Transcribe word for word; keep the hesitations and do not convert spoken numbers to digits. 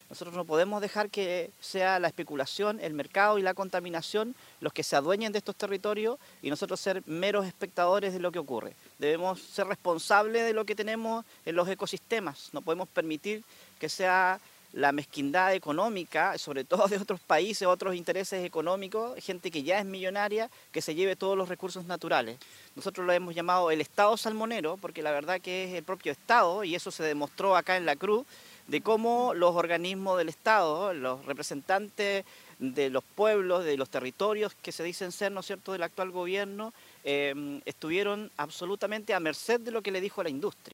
Nosotros no podemos dejar que sea la especulación, el mercado y la contaminación los que se adueñen de estos territorios y nosotros ser meros espectadores de lo que ocurre. Debemos ser responsables de lo que tenemos en los ecosistemas. No podemos permitir que sea la mezquindad económica, sobre todo de otros países, otros intereses económicos, gente que ya es millonaria, que se lleve todos los recursos naturales. Nosotros lo hemos llamado el Estado salmonero, porque la verdad que es el propio Estado, y eso se demostró acá en La Cruz, de cómo los organismos del Estado, los representantes de los pueblos, de los territorios que se dicen ser, ¿no es cierto?, del actual gobierno, eh, estuvieron absolutamente a merced de lo que le dijo la industria.